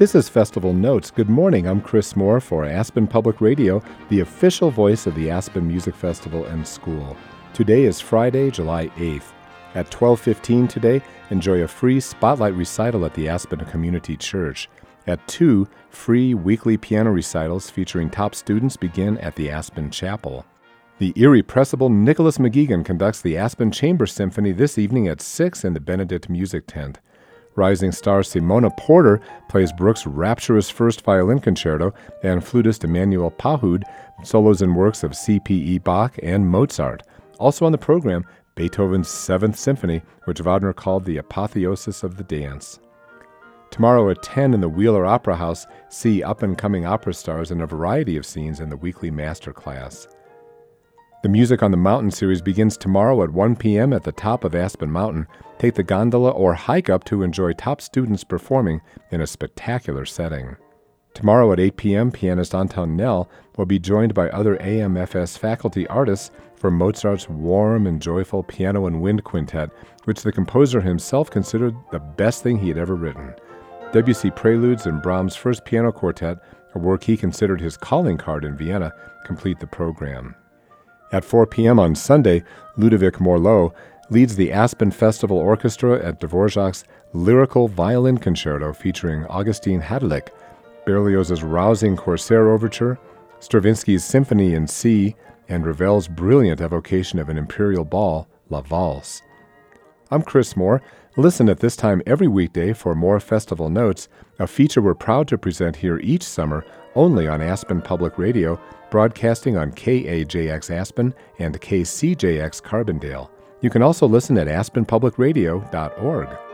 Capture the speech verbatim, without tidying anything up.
This is Festival Notes. Good morning. I'm Chris Moore for Aspen Public Radio, the official voice of the Aspen Music Festival and School. Today is Friday, July eighth. At twelve fifteen today, enjoy a free spotlight recital at the Aspen Community Church. At two, free weekly piano recitals featuring top students begin at the Aspen Chapel. The irrepressible Nicholas McGeegan conducts the Aspen Chamber Symphony this evening at six in the Benedict Music Tent. Rising star Simona Porter plays Brooks' rapturous first violin concerto, and flutist Emmanuel Pahud solos in works of C P E Bach and Mozart. Also on the program, Beethoven's Seventh Symphony, which Wagner called the apotheosis of the dance. Tomorrow at ten in the Wheeler Opera House, see up-and-coming opera stars in a variety of scenes in the weekly master class. The Music on the Mountain series begins tomorrow at one p.m. at the top of Aspen Mountain. Take the gondola or hike up to enjoy top students performing in a spectacular setting. Tomorrow at eight p.m., pianist Anton Nell will be joined by other A M F S faculty artists for Mozart's warm and joyful Piano and Wind Quintet, which the composer himself considered the best thing he had ever written. Debussy Preludes and Brahms' First Piano Quartet, a work he considered his calling card in Vienna, complete the program. At four p.m. on Sunday, Ludovic Morlot leads the Aspen Festival Orchestra at Dvorak's Lyrical Violin Concerto featuring Augustin Hadlick, Berlioz's rousing Corsair Overture, Stravinsky's Symphony in C, and Ravel's brilliant evocation of an imperial ball, La Valse. I'm Chris Moore. Listen at this time every weekday for more Festival Notes, a feature we're proud to present here each summer only on Aspen Public Radio, broadcasting on K A J X Aspen and K C J X Carbondale. You can also listen at aspen public radio dot org.